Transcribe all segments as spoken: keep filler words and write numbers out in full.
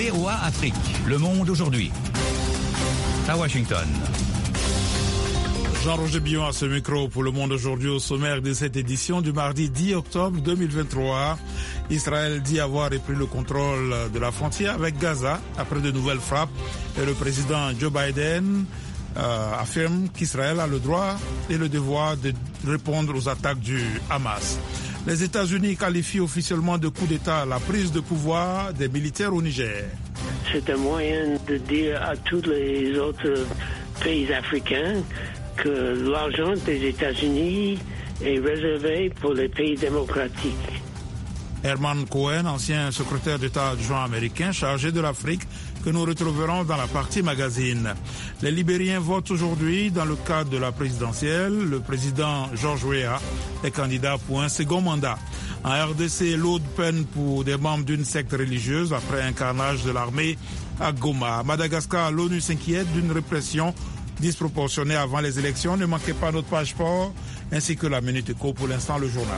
V O A Afrique, Le Monde aujourd'hui. À Washington. Jean-Roger Billon à ce micro pour Le Monde aujourd'hui. Au sommaire de cette édition du mardi dix octobre deux mille vingt-trois. Israël dit avoir repris le contrôle de la frontière avec Gaza après de nouvelles frappes et le président Joe Biden euh, affirme qu'Israël a le droit et le devoir de répondre aux attaques du Hamas. Les États-Unis qualifient officiellement de coup d'État la prise de pouvoir des militaires au Niger. C'est un moyen de dire à tous les autres pays africains que l'argent des États-Unis est réservé pour les pays démocratiques. Herman Cohen, ancien secrétaire d'État adjoint américain chargé de l'Afrique, que nous retrouverons dans la partie magazine. Les Libériens votent aujourd'hui dans le cadre de la présidentielle. Le président George Weah est candidat pour un second mandat. En R D C, l'eau de peine pour des membres d'une secte religieuse après un carnage de l'armée à Goma. À Madagascar, l'ONU s'inquiète d'une répression disproportionnée avant les élections. Ne manquez pas notre page sport ainsi que la Minute Éco. Pour l'instant, le journal.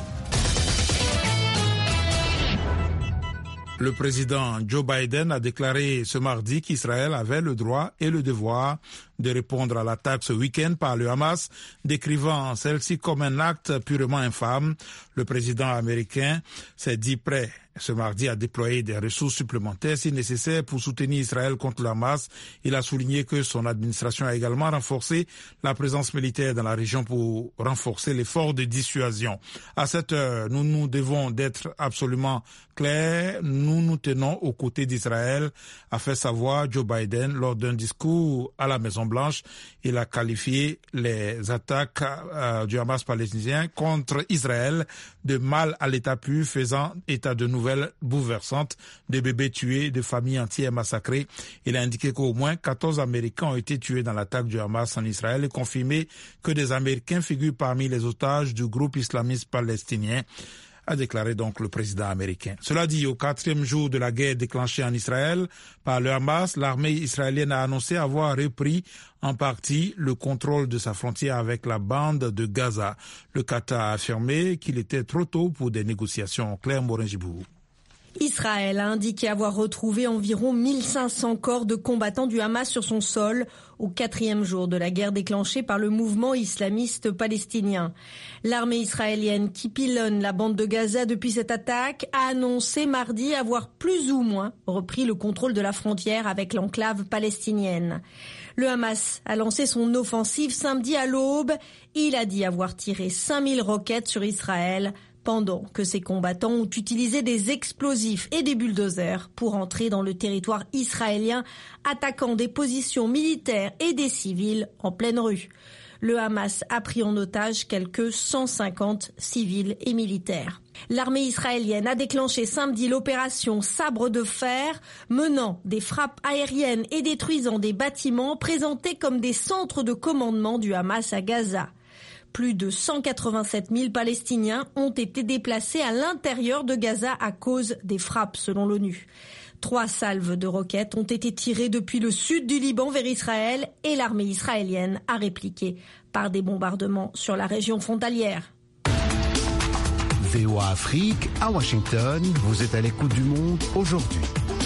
Le président Joe Biden a déclaré ce mardi qu'Israël avait le droit et le devoir de répondre à l'attaque ce week-end par le Hamas, décrivant celle-ci comme un acte purement infâme. Le président américain s'est dit prêt ce mardi à déployer des ressources supplémentaires si nécessaire pour soutenir Israël contre le Hamas. Il a souligné que son administration a également renforcé la présence militaire dans la région pour renforcer l'effort de dissuasion. À cette heure, nous nous devons d'être absolument clairs. Nous nous tenons aux côtés d'Israël, a fait savoir Joe Biden lors d'un discours à la Maison-Blanche. Il a qualifié les attaques euh, du Hamas palestinien contre Israël de mal à l'état pur, faisant état de nouvelles bouleversantes, de bébés tués, de familles entières massacrées. Il a indiqué qu'au moins quatorze Américains ont été tués dans l'attaque du Hamas en Israël et confirmé que des Américains figurent parmi les otages du groupe islamiste palestinien, a déclaré donc le président américain. Cela dit, au quatrième jour de la guerre déclenchée en Israël par le Hamas, l'armée israélienne a annoncé avoir repris en partie le contrôle de sa frontière avec la bande de Gaza. Le Qatar a affirmé qu'il était trop tôt pour des négociations. Claire Morin-Gibou. Israël a indiqué avoir retrouvé environ mille cinq cents corps de combattants du Hamas sur son sol au quatrième jour de la guerre déclenchée par le mouvement islamiste palestinien. L'armée israélienne qui pilonne la bande de Gaza depuis cette attaque a annoncé mardi avoir plus ou moins repris le contrôle de la frontière avec l'enclave palestinienne. Le Hamas a lancé son offensive samedi à l'aube. Il a dit avoir tiré cinq mille roquettes sur Israël, pendant que ses combattants ont utilisé des explosifs et des bulldozers pour entrer dans le territoire israélien, attaquant des positions militaires et des civils en pleine rue. Le Hamas a pris en otage quelques cent cinquante civils et militaires. L'armée israélienne a déclenché samedi l'opération Sabre de fer, menant des frappes aériennes et détruisant des bâtiments présentés comme des centres de commandement du Hamas à Gaza. Plus de cent quatre-vingt-sept mille Palestiniens ont été déplacés à l'intérieur de Gaza à cause des frappes, selon l'ONU. Trois salves de roquettes ont été tirées depuis le sud du Liban vers Israël et l'armée israélienne a répliqué par des bombardements sur la région frontalière. V O A Afrique, à Washington, vous êtes à l'écoute du monde aujourd'hui.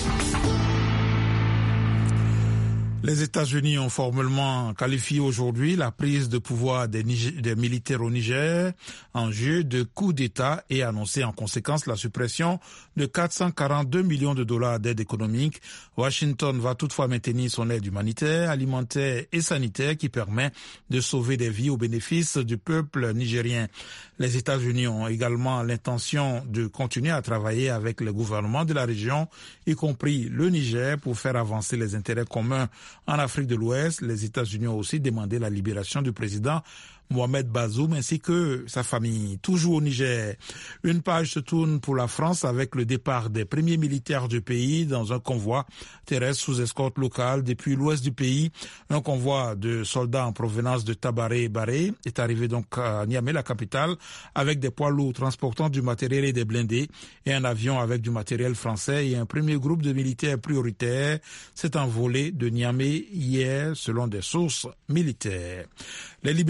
Les États-Unis ont formellement qualifié aujourd'hui la prise de pouvoir des, Niger, des militaires au Niger en jeu de coup d'État et annoncé en conséquence la suppression de quatre cent quarante-deux millions de dollars d'aide économique. Washington va toutefois maintenir son aide humanitaire, alimentaire et sanitaire qui permet de sauver des vies au bénéfice du peuple nigérien. Les États-Unis ont également l'intention de continuer à travailler avec les gouvernements de la région, y compris le Niger, pour faire avancer les intérêts communs. En Afrique de l'Ouest, les États-Unis ont aussi demandé la libération du président Mohamed Bazoum ainsi que sa famille. Toujours au Niger, une page se tourne pour la France avec le départ des premiers militaires du pays dans un convoi terrestre sous escorte locale depuis l'ouest du pays. Un convoi de soldats en provenance de Tabaré-Baré est arrivé donc à Niamey, la capitale, avec des poids lourds transportant du matériel et des blindés et un avion avec du matériel français et un premier groupe de militaires prioritaires s'est envolé de Niamey hier selon des sources militaires. Les Libériens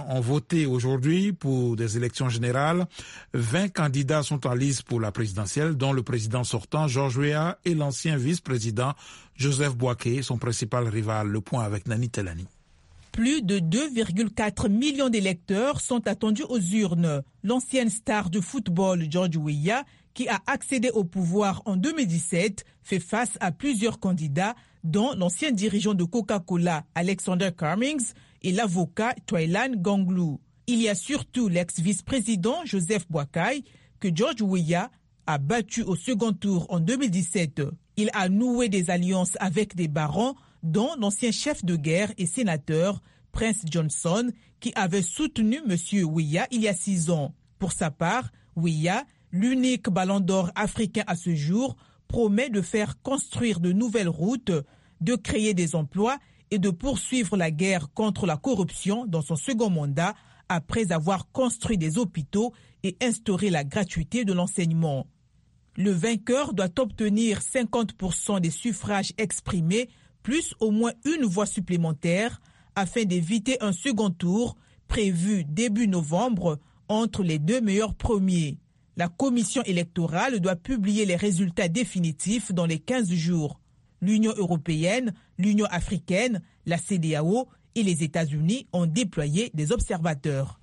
ont voté aujourd'hui pour des élections générales. vingt candidats sont en lice pour la présidentielle, dont le président sortant, George Weah, et l'ancien vice-président, Joseph Boaké, son principal rival. Le point avec Nani Telani. Plus de deux virgule quatre millions d'électeurs sont attendus aux urnes. L'ancienne star de football, George Weah, qui a accédé au pouvoir en deux mille dix-sept, fait face à plusieurs candidats, dont l'ancien dirigeant de Coca-Cola, Alexander Cummings, et l'avocat Twylan Ganglu. Il y a surtout l'ex-vice-président Joseph Boakai, que George Weah a battu au second tour en deux mille dix-sept. Il a noué des alliances avec des barons, dont l'ancien chef de guerre et sénateur Prince Johnson, qui avait soutenu M. Weah il y a six ans. Pour sa part, Weah, l'unique ballon d'or africain à ce jour, promet de faire construire de nouvelles routes, de créer des emplois et de poursuivre la guerre contre la corruption dans son second mandat, après avoir construit des hôpitaux et instauré la gratuité de l'enseignement. Le vainqueur doit obtenir cinquante pour cent des suffrages exprimés, plus au moins une voix supplémentaire, afin d'éviter un second tour prévu début novembre entre les deux meilleurs premiers. La commission électorale doit publier les résultats définitifs dans les quinze jours. L'Union européenne, l'Union africaine, la C D A O et les États-Unis ont déployé des observateurs.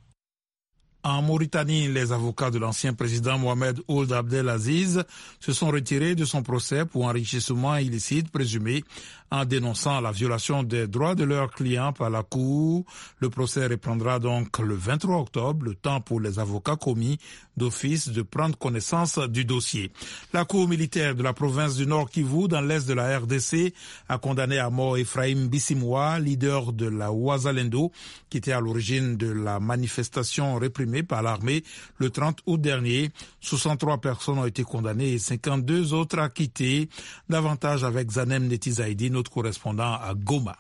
En Mauritanie, les avocats de l'ancien président Mohamed Ould Abdelaziz se sont retirés de son procès pour enrichissement illicite présumé en dénonçant la violation des droits de leurs clients par la Cour. Le procès reprendra donc le vingt-trois octobre, le temps pour les avocats commis d'office de prendre connaissance du dossier. La Cour militaire de la province du Nord Kivu, dans l'est de la R D C, a condamné à mort Ephraim Bissimwa, leader de la Ouazalendo, qui était à l'origine de la manifestation réprimée par l'armée le trente août dernier. soixante-trois personnes ont été condamnées et cinquante-deux autres acquittées. Davantage avec Zanem Netizaïdi, notre correspondant à Goma.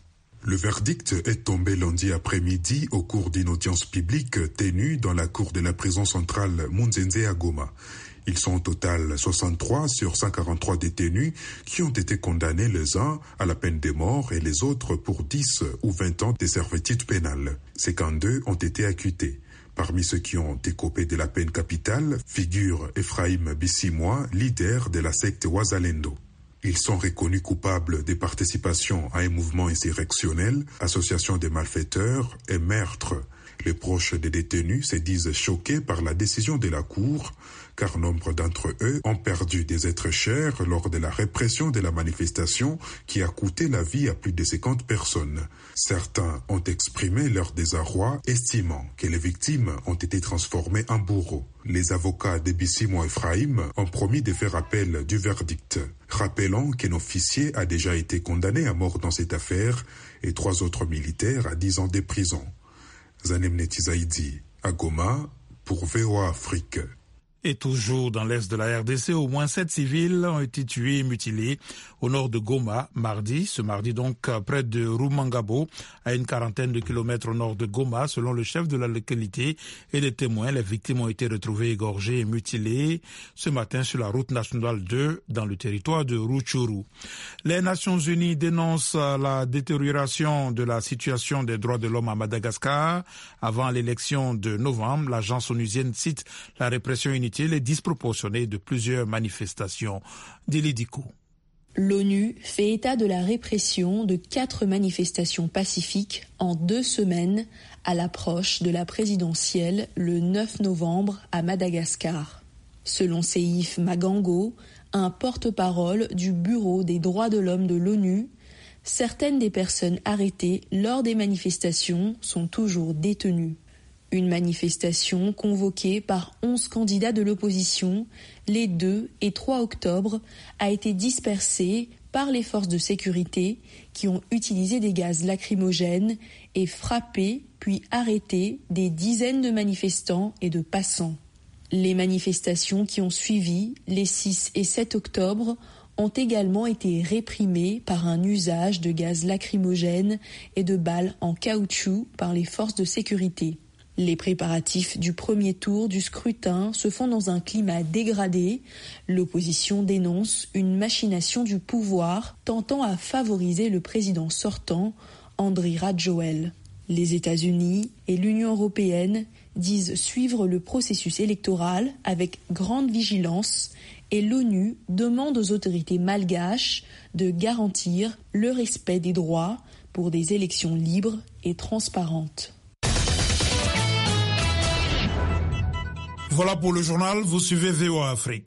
Le verdict est tombé lundi après-midi au cours d'une audience publique tenue dans la cour de la prison centrale Munzenze à Goma. Ils sont au total soixante-trois sur cent quarante-trois détenus qui ont été condamnés les uns à la peine de mort et les autres pour dix ou vingt ans de servitude pénale. cinquante-deux ont été acquittés. Parmi ceux qui ont écopé de la peine capitale figure Ephraim Bissimwa, leader de la secte Ouazalendo. Ils sont reconnus coupables de participation à un mouvement insurrectionnel, association de malfaiteurs et meurtre. Les proches des détenus se disent choqués par la décision de la Cour, car nombre d'entre eux ont perdu des êtres chers lors de la répression de la manifestation qui a coûté la vie à plus de cinquante personnes. Certains ont exprimé leur désarroi, estimant que les victimes ont été transformées en bourreaux. Les avocats de Bissimwa Ephraim ont promis de faire appel du verdict. Rappelons qu'un officier a déjà été condamné à mort dans cette affaire et trois autres militaires à dix ans de prison. Zanem Netizaïdi, à Goma, pour V O A Afrique. Et toujours dans l'est de la R D C, au moins sept civils ont été tués et mutilés au nord de Goma mardi. Ce mardi donc près de Rumangabo, à une quarantaine de kilomètres au nord de Goma, selon le chef de la localité et les témoins. Les victimes ont été retrouvées égorgées et mutilées ce matin sur la route nationale deux dans le territoire de Rutshuru. Les Nations Unies dénoncent la détérioration de la situation des droits de l'homme à Madagascar. Avant l'élection de novembre, l'agence onusienne cite la répression inutile et disproportionnée de plusieurs manifestations. Dilidico. L'ONU fait état de la répression de quatre manifestations pacifiques en deux semaines à l'approche de la présidentielle le neuf novembre à Madagascar. Selon Seif Magango, un porte-parole du Bureau des droits de l'homme de l'ONU, certaines des personnes arrêtées lors des manifestations sont toujours détenues. Une manifestation convoquée par onze candidats de l'opposition les deux et trois octobre a été dispersée par les forces de sécurité qui ont utilisé des gaz lacrymogènes et frappé puis arrêté des dizaines de manifestants et de passants. Les manifestations qui ont suivi les six et sept octobre ont également été réprimées par un usage de gaz lacrymogène et de balles en caoutchouc par les forces de sécurité. Les préparatifs du premier tour du scrutin se font dans un climat dégradé. L'opposition dénonce une machination du pouvoir tentant à favoriser le président sortant, Andry Rajoelina. Les États-Unis et l'Union européenne disent suivre le processus électoral avec grande vigilance et l'ONU demande aux autorités malgaches de garantir le respect des droits pour des élections libres et transparentes. Voilà pour le journal, vous suivez V O A Afrique.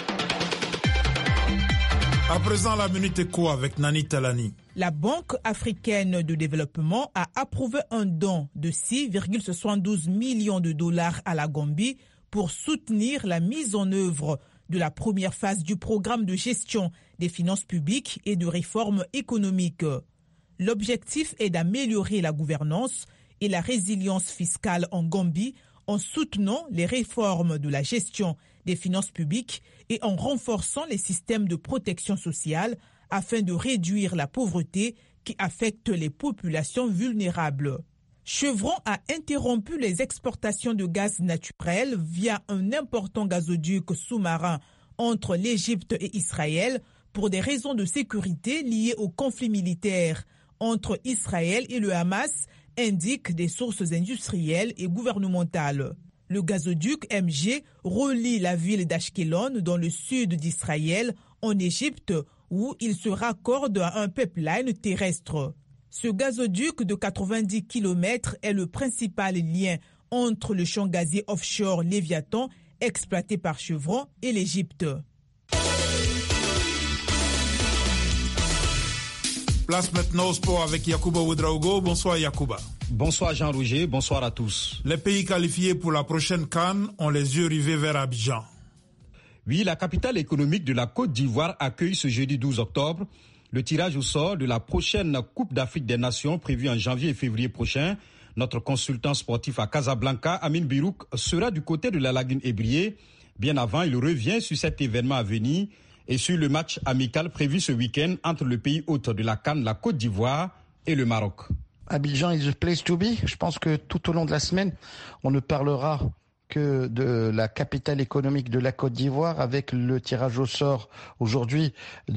À présent, la Minute Éco avec Nani Talani. La Banque africaine de développement a approuvé un don de six virgule soixante-douze millions de dollars à la Gambie pour soutenir la mise en œuvre de la première phase du programme de gestion des finances publiques et de réforme économique. L'objectif est d'améliorer la gouvernance et la résilience fiscale en Gambie en soutenant les réformes de la gestion des finances publiques et en renforçant les systèmes de protection sociale afin de réduire la pauvreté qui affecte les populations vulnérables. Chevron a interrompu les exportations de gaz naturel via un important gazoduc sous-marin entre l'Égypte et Israël pour des raisons de sécurité liées au conflit militaire entre Israël et le Hamas, indiquent des sources industrielles et gouvernementales. Le gazoduc M G relie la ville d'Ashkelon dans le sud d'Israël, en Égypte, où il se raccorde à un pipeline terrestre. Ce gazoduc de quatre-vingt-dix kilomètres est le principal lien entre le champ gazier offshore Léviathan, exploité par Chevron, et l'Égypte. Place maintenant au sport avec Yacouba Ouedraogo. Bonsoir Yacouba. Bonsoir Jean-Roger, bonsoir à tous. Les pays qualifiés pour la prochaine CAN ont les yeux rivés vers Abidjan. Oui, la capitale économique de la Côte d'Ivoire accueille ce jeudi douze octobre le tirage au sort de la prochaine Coupe d'Afrique des Nations prévue en janvier et février prochain. Notre consultant sportif à Casablanca, Amin Birouk, sera du côté de la Lagune Ébriée. Bien avant, il revient sur cet événement à venir et sur le match amical prévu ce week-end entre le pays hôte de la CAN, la Côte d'Ivoire, et le Maroc. Abidjan is the place to be. Je pense que tout au long de la semaine, on ne parlera que de la capitale économique de la Côte d'Ivoire avec le tirage au sort aujourd'hui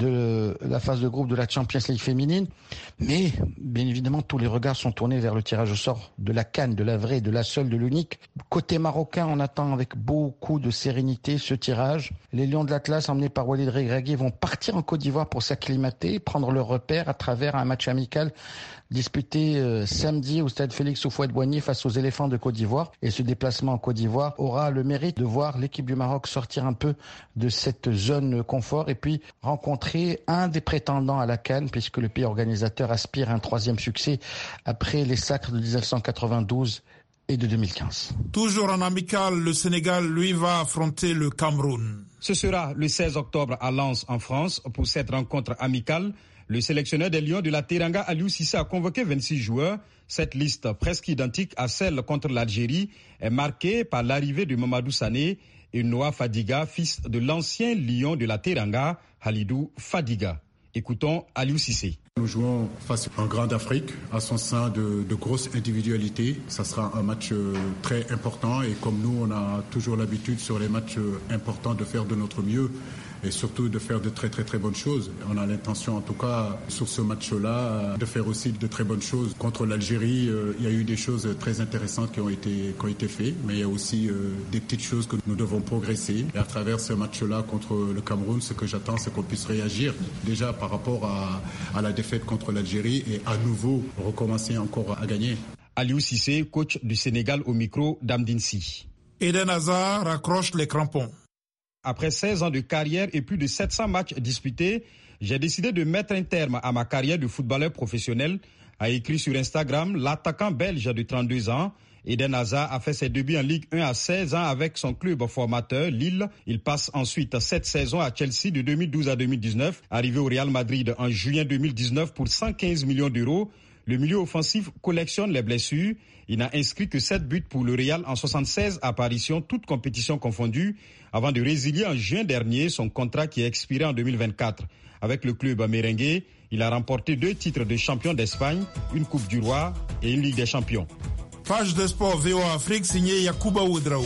de la phase de groupe de la Champions League féminine. Mais bien évidemment, tous les regards sont tournés vers le tirage au sort de la CAN, de la vraie, de la seule, de l'unique. Côté marocain, on attend avec beaucoup de sérénité ce tirage. Les Lions de l'Atlas, emmenés par Walid Regragui, vont partir en Côte d'Ivoire pour s'acclimater, prendre leur repère à travers un match amical disputé euh, samedi au stade Félix Houphouët-Boigny face aux éléphants de Côte d'Ivoire. Et ce déplacement en Côte d'Ivoire aura le mérite de voir l'équipe du Maroc sortir un peu de cette zone confort et puis rencontrer un des prétendants à la CAN, puisque le pays organisateur aspire à un troisième succès après les sacres de dix-neuf cent quatre-vingt-douze et de deux mille quinze. Toujours en amical, le Sénégal, lui, va affronter le Cameroun. Ce sera le seize octobre à Lens, en France, pour cette rencontre amicale. Le sélectionneur des Lions de la Teranga, Aliou Cissé, a convoqué vingt-six joueurs. Cette liste, presque identique à celle contre l'Algérie, est marquée par l'arrivée de Mamadou Sané et Noah Fadiga, fils de l'ancien Lion de la Teranga, Halidou Fadiga. Écoutons Aliou Cissé. Nous jouons face à un grand d'Afrique, à son sein de, de grosses individualités. Ça sera un match très important et comme nous, on a toujours l'habitude sur les matchs importants de faire de notre mieux et surtout de faire de très très très bonnes choses. On a l'intention en tout cas sur ce match-là de faire aussi de très bonnes choses. Contre l'Algérie, euh, il y a eu des choses très intéressantes qui ont été, qui ont été faites, mais il y a aussi euh, des petites choses que nous devons progresser. Et à travers ce match-là contre le Cameroun, ce que j'attends, c'est qu'on puisse réagir déjà par rapport à, à la défaite contre l'Algérie et à nouveau recommencer encore à gagner. Aliou Cissé, coach du Sénégal au micro d'Amdinsi. Eden Hazard raccroche les crampons. Après seize ans de carrière et plus de sept cents matchs disputés, j'ai décidé de mettre un terme à ma carrière de footballeur professionnel, a écrit sur Instagram l'attaquant belge de trente-deux ans. Eden Hazard a fait ses débuts en Ligue un à seize ans avec son club formateur, Lille. Il passe ensuite sept saisons à Chelsea de deux mille douze à deux mille dix-neuf, arrivé au Real Madrid en juillet deux mille dix-neuf pour cent quinze millions d'euros. Le milieu offensif collectionne les blessures. Il n'a inscrit que sept buts pour le Real en soixante-seize apparitions, toutes compétitions confondues, avant de résilier en juin dernier son contrat qui expiré en deux mille vingt-quatre. Avec le club merengue, il a remporté deux titres de champion d'Espagne, une Coupe du Roi et une Ligue des Champions. Page de sport V O A Afrique signée Yacouba Ouedraogo.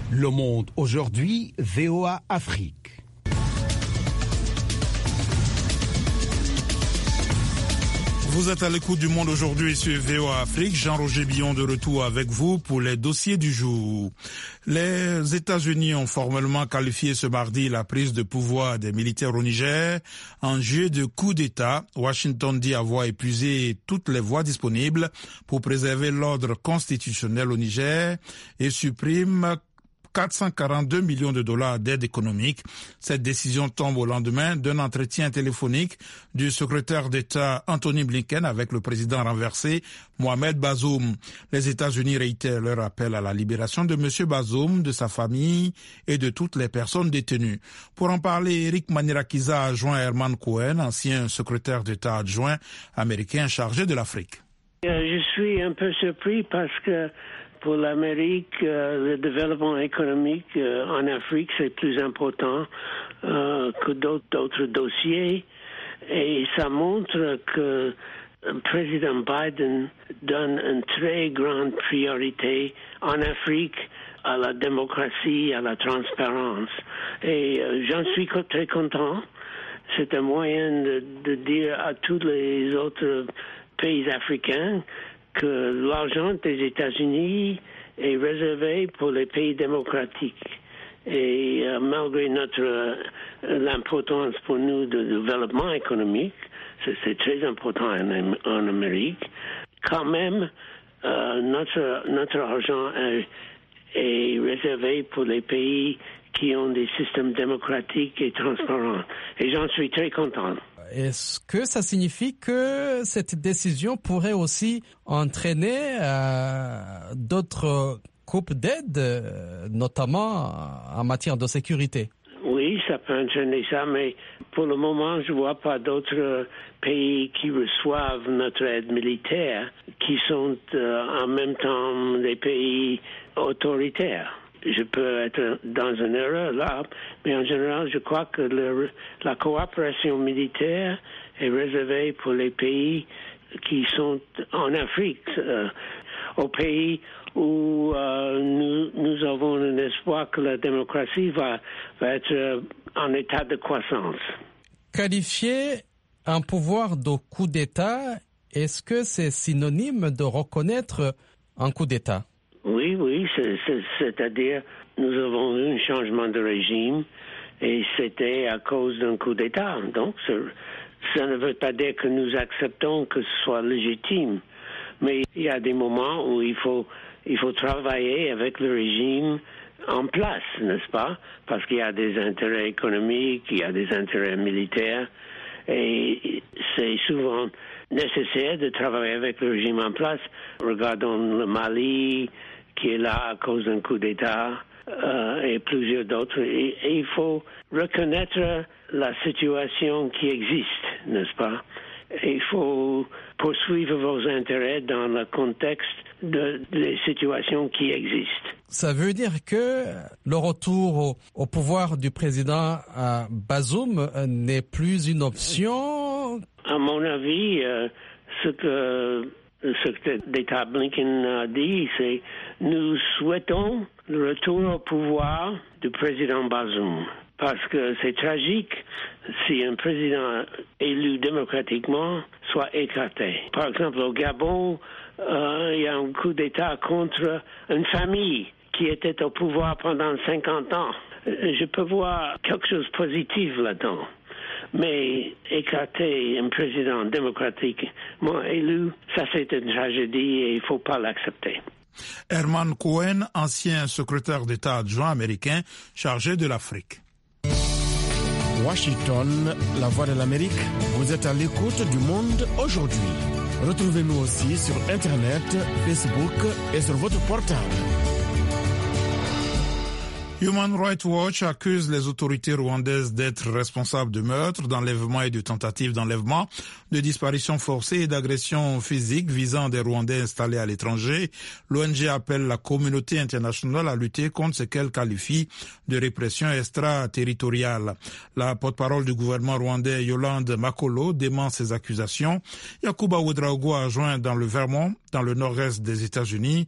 Le Monde aujourd'hui, V O A Afrique. Vous êtes à l'écoute du Monde aujourd'hui sur V O A Afrique. Jean-Roger Billon de retour avec vous pour les dossiers du jour. Les États-Unis ont formellement qualifié ce mardi la prise de pouvoir des militaires au Niger en jeu de coup d'État. Washington dit avoir épuisé toutes les voies disponibles pour préserver l'ordre constitutionnel au Niger et supprime quatre cent quarante-deux millions de dollars d'aide économique. Cette décision tombe au lendemain d'un entretien téléphonique du secrétaire d'État Anthony Blinken avec le président renversé Mohamed Bazoum. Les États-Unis réitèrent leur appel à la libération de M. Bazoum, de sa famille et de toutes les personnes détenues. Pour en parler, Eric Manirakiza a joint Herman Cohen, ancien secrétaire d'État adjoint américain chargé de l'Afrique. Je suis un peu surpris parce que pour l'Amérique, euh, le développement économique euh, en Afrique, c'est plus important euh, que d'autres, d'autres dossiers. Et ça montre que le président Biden donne une très grande priorité en Afrique à la démocratie, à la transparence. Et euh, j'en suis très content. C'est un moyen de, de dire à tous les autres pays africains que l'argent des États-Unis est réservé pour les pays démocratiques. Et euh, malgré notre euh, l'importance pour nous de développement économique, c'est, c'est très important en, en Amérique, quand même, euh, notre, notre argent est, est réservé pour les pays qui ont des systèmes démocratiques et transparents. Et j'en suis très content. Est-ce que ça signifie que cette décision pourrait aussi entraîner euh, d'autres coupes d'aide, notamment en matière de sécurité? Oui, ça peut entraîner ça, mais pour le moment, je ne vois pas d'autres pays qui reçoivent notre aide militaire qui sont euh, en même temps des pays autoritaires. Je peux être dans une erreur là, mais en général, je crois que le, la coopération militaire est réservée pour les pays qui sont en Afrique, euh, aux pays où euh, nous, nous avons un espoir que la démocratie va, va être euh, en état de croissance. Qualifier un pouvoir de coup d'État, est-ce que c'est synonyme de reconnaître un coup d'État? Oui, oui, c'est, c'est, c'est-à-dire nous avons eu un changement de régime et c'était à cause d'un coup d'État. Donc, ça, ça ne veut pas dire que nous acceptons que ce soit légitime. Mais il y a des moments où il faut, il faut travailler avec le régime en place, n'est-ce pas? Parce qu'il y a des intérêts économiques, il y a des intérêts militaires et c'est souvent nécessaire de travailler avec le régime en place. Regardons le Mali, qui est là à cause d'un coup d'État, euh, et plusieurs d'autres. Et, et il faut reconnaître la situation qui existe, n'est-ce pas? Et il faut poursuivre vos intérêts dans le contexte de, des situations qui existent. Ça veut dire que le retour au, au pouvoir du président euh, Bazoum euh, n'est plus une option? À mon avis, euh, ce que le secrétaire d'État Blinken a dit, c'est nous souhaitons le retour au pouvoir du président Bazoum. Parce que c'est tragique si un président élu démocratiquement soit écarté. Par exemple, au Gabon, euh, il y a un coup d'État contre une famille qui était au pouvoir pendant cinquante ans. Je peux voir quelque chose de positif là-dedans. Mais écarter un président démocratiquement élu, ça c'est une tragédie et il ne faut pas l'accepter. Herman Cohen, ancien secrétaire d'État adjoint américain chargé de l'Afrique. Washington, la voix de l'Amérique, vous êtes à l'écoute du Monde aujourd'hui. Retrouvez-nous aussi sur Internet, Facebook et sur votre portable. Human Rights Watch accuse les autorités rwandaises d'être responsables de meurtres, d'enlèvements et de tentatives d'enlèvement, de disparitions forcées et d'agressions physiques visant des Rwandais installés à l'étranger. L'O N G appelle la communauté internationale à lutter contre ce qu'elle qualifie de répression extraterritoriale. La porte-parole du gouvernement rwandais, Yolande Makolo, dément ces accusations. Yakuba Ouedraogo a joint dans le Vermont, dans le nord-est des États-Unis,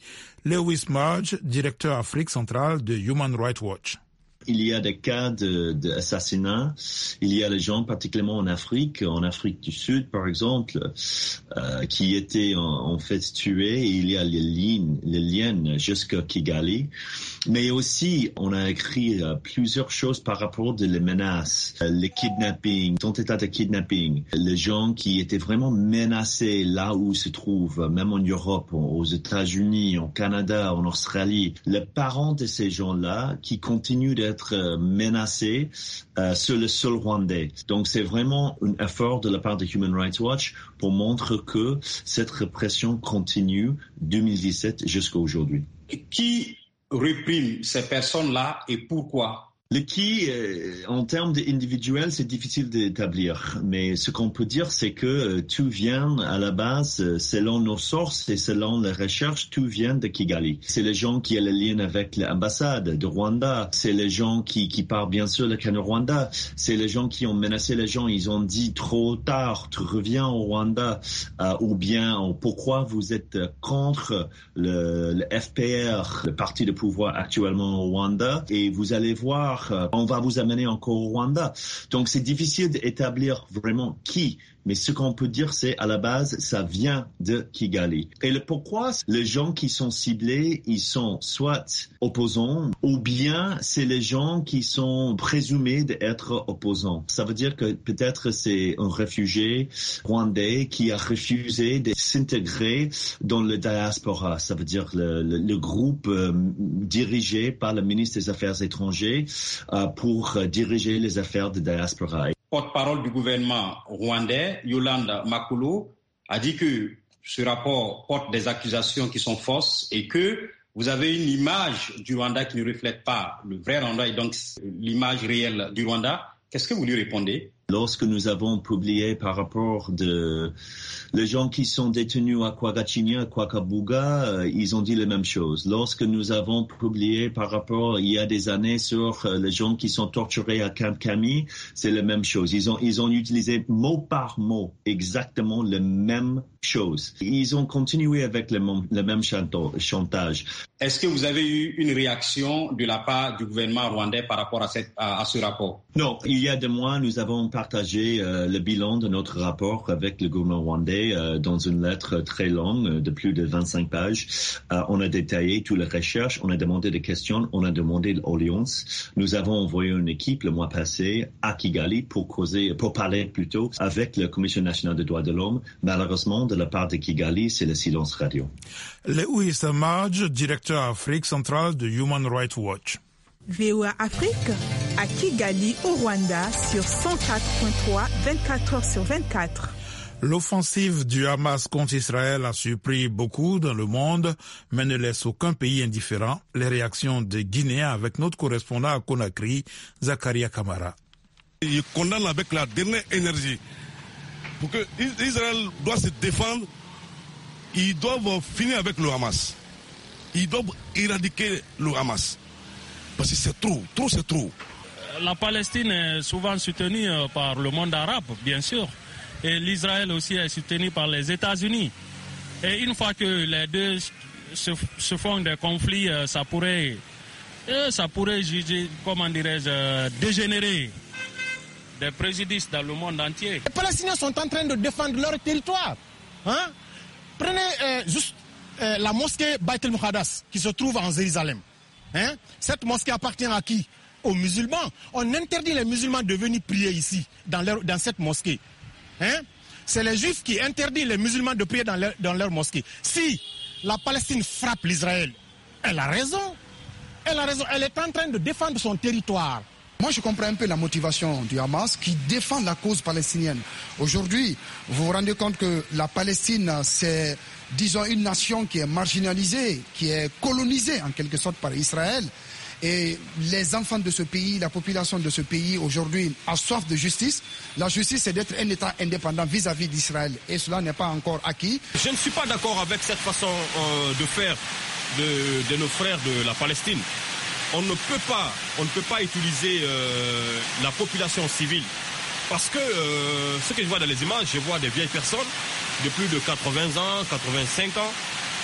Lewis Mudge, directeur Afrique centrale de Human Rights Watch. Il y a des cas d'assassinat. Il y a des gens, particulièrement en Afrique, en Afrique du Sud, par exemple, euh, qui étaient en, en fait tués. Il y a les lignes, les liens jusqu'à Kigali. Mais aussi, on a écrit euh, plusieurs choses par rapport aux menaces, euh, les kidnappings, tentatives de kidnapping, les gens qui étaient vraiment menacés là où ils se trouvent, même en Europe, aux États-Unis, au Canada, en Australie. Les parents de ces gens-là qui continuent d'être être menacés euh, sur le sol rwandais. Donc c'est vraiment un effort de la part de Human Rights Watch pour montrer que cette répression continue deux mille dix-sept jusqu'à aujourd'hui. Qui réprime ces personnes-là et pourquoi ? Le qui, euh, en termes individuels, c'est difficile d'établir. Mais ce qu'on peut dire, c'est que euh, tout vient à la base, euh, selon nos sources et selon les recherches, tout vient de Kigali. C'est les gens qui ont le lien avec l'ambassade de Rwanda. C'est les gens qui, qui parlent bien sûr le Rwanda. C'est les gens qui ont menacé les gens. Ils ont dit trop tard, tu reviens au Rwanda. Euh, ou bien, pourquoi vous êtes contre le, le F P R, le parti de pouvoir actuellement au Rwanda. Et vous allez voir, on va vous amener encore au Rwanda. Donc c'est difficile d'établir vraiment qui, mais ce qu'on peut dire c'est à la base ça vient de Kigali. Et le pourquoi, les gens qui sont ciblés, ils sont soit opposants ou bien c'est les gens qui sont présumés d'être opposants. Ça veut dire que peut-être c'est un réfugié rwandais qui a refusé de s'intégrer dans le diaspora. Ça veut dire le, le, le groupe euh, dirigé par le ministre des Affaires étrangères euh, pour euh, diriger les affaires de diaspora. Porte-parole du gouvernement rwandais, Yolande Makolo, a dit que ce rapport porte des accusations qui sont fausses et que vous avez une image du Rwanda qui ne reflète pas le vrai Rwanda et donc l'image réelle du Rwanda. Qu'est-ce que vous lui répondez ? Lorsque nous avons publié par rapport de les gens qui sont détenus à Kwagachinya, à Kwakabuga, euh, ils ont dit la même chose. Lorsque nous avons publié par rapport il y a des années sur euh, les gens qui sont torturés à Camp Kami, c'est la même chose. Ils ont ils ont utilisé mot par mot exactement la même chose. Ils ont continué avec le, le même chantage. Est-ce que vous avez eu une réaction de la part du gouvernement rwandais par rapport à, cette, à, à ce rapport ? Non, il y a deux mois, nous avons partagé euh, le bilan de notre rapport avec le gouvernement rwandais euh, dans une lettre très longue de plus de vingt-cinq pages. Euh, on a détaillé toutes les recherches, on a demandé des questions, on a demandé l'audience. Nous avons envoyé une équipe le mois passé à Kigali pour causer, pour parler plutôt avec la Commission nationale des droits de l'homme. Malheureusement, de la part de Kigali, c'est le silence radio. Lewis Mudge, directeur Afrique centrale de Human Rights Watch. V O A Afrique, à Kigali, au Rwanda, sur cent quatre virgule trois, vingt-quatre heures sur vingt-quatre. L'offensive du Hamas contre Israël a surpris beaucoup dans le monde, mais ne laisse aucun pays indifférent. Les réactions des Guinéens avec notre correspondant à Conakry, Zakaria Kamara. Ils condamnent avec la dernière énergie. Pour que Israël doit se défendre, ils doivent finir avec le Hamas. Ils doivent éradiquer le Hamas. Parce que c'est trop, trop c'est trop. La Palestine est souvent soutenue par le monde arabe, bien sûr. Et l'Israël aussi est soutenu par les États-Unis. Et une fois que les deux se, se font des conflits, ça pourrait, ça pourrait comment dirais-je, dégénérer des préjudices dans le monde entier. Les Palestiniens sont en train de défendre leur territoire. Hein? Prenez euh, juste euh, la mosquée Beit el-Muqaddas qui se trouve en Jérusalem. Hein? Cette mosquée appartient à qui? Aux musulmans. On interdit les musulmans de venir prier ici, dans, leur, dans cette mosquée. Hein? C'est les juifs qui interdisent les musulmans de prier dans leur, dans leur mosquée. Si la Palestine frappe l'Israël, elle a raison. Elle a raison. Elle est en train de défendre son territoire. Moi, je comprends un peu la motivation du Hamas qui défend la cause palestinienne. Aujourd'hui, vous vous rendez compte que la Palestine, c'est, disons, une nation qui est marginalisée, qui est colonisée en quelque sorte par Israël. Et les enfants de ce pays, la population de ce pays aujourd'hui a soif de justice. La justice, c'est d'être un État indépendant vis-à-vis d'Israël. Et cela n'est pas encore acquis. Je ne suis pas d'accord avec cette façon euh, de faire de, de nos frères de la Palestine. On ne peut pas, on ne peut pas utiliser euh, la population civile parce que euh, ce que je vois dans les images, je vois des vieilles personnes de plus de quatre-vingts ans, quatre-vingt-cinq ans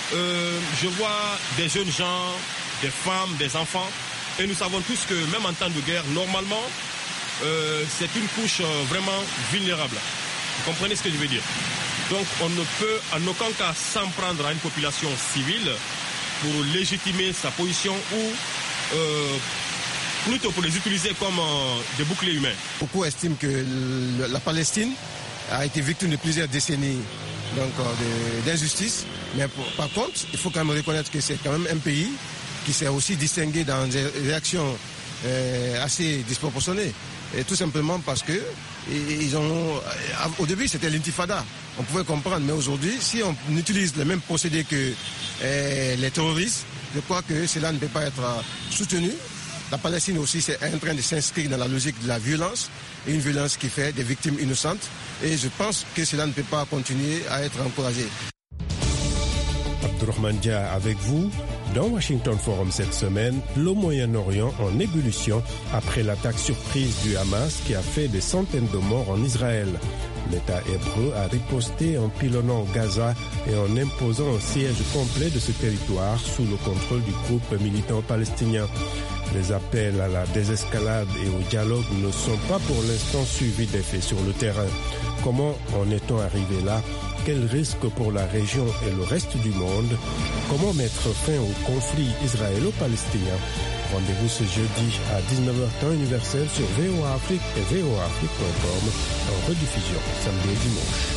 euh, je vois des jeunes gens, des femmes, des enfants. Et nous savons tous que même en temps de guerre, normalement, euh, c'est une couche euh, vraiment vulnérable. Vous comprenez ce que je veux dire? Donc on ne peut en aucun cas s'en prendre à une population civile pour légitimer sa position ou euh, plutôt pour les utiliser comme euh, des boucliers humains. Beaucoup estiment que le, la Palestine a été victime de plusieurs décennies donc, euh, d'injustice. Mais pour, par contre, il faut quand même reconnaître que c'est quand même un pays qui s'est aussi distingué dans des réactions euh, assez disproportionnées. Et tout simplement parce que ils ont, au début c'était l'intifada, on pouvait comprendre, mais aujourd'hui si on utilise les mêmes procédés que euh, les terroristes, je crois que cela ne peut pas être soutenu. La Palestine aussi c'est en train de s'inscrire dans la logique de la violence, et une violence qui fait des victimes innocentes, et je pense que cela ne peut pas continuer à être encouragé. Abdourahmane Dia avec vous. Dans Washington Forum cette semaine, le Moyen-Orient en ébullition après l'attaque surprise du Hamas qui a fait des centaines de morts en Israël. L'État hébreu a riposté en pilonnant Gaza et en imposant un siège complet de ce territoire sous le contrôle du groupe militant palestinien. Les appels à la désescalade et au dialogue ne sont pas pour l'instant suivis d'effets sur le terrain. Comment en est-on arrivé là? Quel risque pour la région et le reste du monde? Comment mettre fin au conflit israélo-palestinien? Rendez-vous ce jeudi à dix-neuf heures temps universel sur V O A Afrique et V O A Afrique point com en rediffusion samedi et dimanche.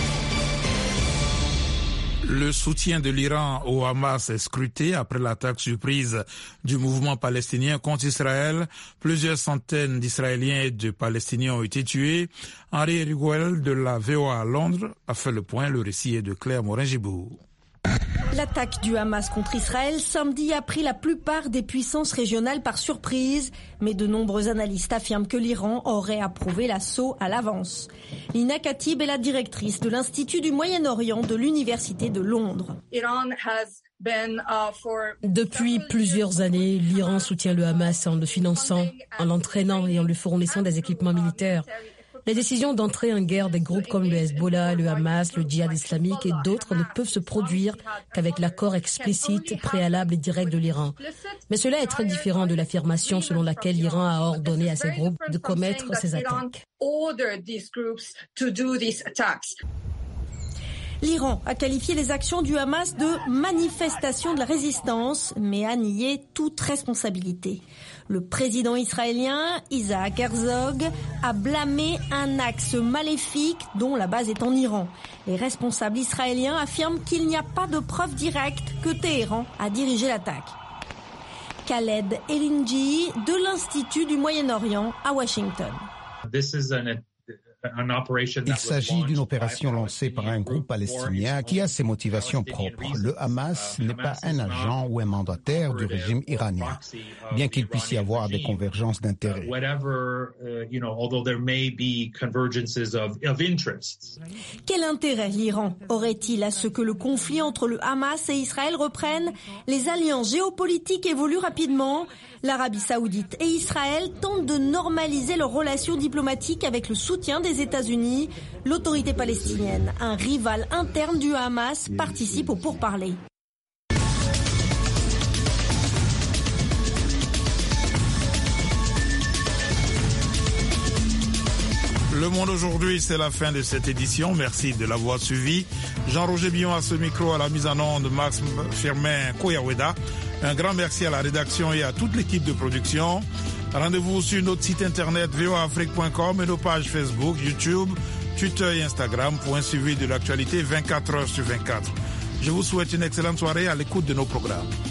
Le soutien de l'Iran au Hamas est scruté après l'attaque surprise du mouvement palestinien contre Israël. Plusieurs centaines d'Israéliens et de Palestiniens ont été tués. Henri Riguel de la V O A à Londres a fait le point. Le récit est de Claire Morin-Gibourg. L'attaque du Hamas contre Israël samedi a pris la plupart des puissances régionales par surprise, mais de nombreux analystes affirment que l'Iran aurait approuvé l'assaut à l'avance. Lina Khatib est la directrice de l'Institut du Moyen-Orient de l'Université de Londres. Depuis plusieurs années, l'Iran soutient le Hamas en le finançant, en l'entraînant et en lui fournissant des équipements militaires. Les décisions d'entrer en guerre des groupes comme le Hezbollah, le Hamas, le djihad islamique et d'autres ne peuvent se produire qu'avec l'accord explicite, préalable et direct de l'Iran. Mais cela est très différent de l'affirmation selon laquelle l'Iran a ordonné à ces groupes de commettre ces attaques. L'Iran a qualifié les actions du Hamas de manifestation de la résistance, mais a nié toute responsabilité. Le président israélien, Isaac Herzog, a blâmé un axe maléfique dont la base est en Iran. Les responsables israéliens affirment qu'il n'y a pas de preuve directe que Téhéran a dirigé l'attaque. Khaled Elinji de l'Institut du Moyen-Orient à Washington. This is an Il s'agit d'une opération lancée par un groupe palestinien qui a ses motivations propres. Le Hamas n'est pas un agent ou un mandataire du régime iranien, bien qu'il puisse y avoir des convergences d'intérêts. Quel intérêt l'Iran aurait-il à ce que le conflit entre le Hamas et Israël reprenne? Les alliances géopolitiques évoluent rapidement. L'Arabie Saoudite et Israël tentent de normaliser leurs relations diplomatiques avec le soutien des États-Unis. L'autorité palestinienne, un rival interne du Hamas, participe aux pourparlers. Le Monde aujourd'hui, c'est la fin de cette édition. Merci de l'avoir suivi. Jean-Roger Billon à ce micro, à la mise en onde, Max Firmin Koyaweda. Un grand merci à la rédaction et à toute l'équipe de production. Rendez-vous sur notre site internet v o a afrique point com et nos pages Facebook, YouTube, Twitter et Instagram pour un suivi de l'actualité vingt-quatre heures sur vingt-quatre. Je vous souhaite une excellente soirée à l'écoute de nos programmes.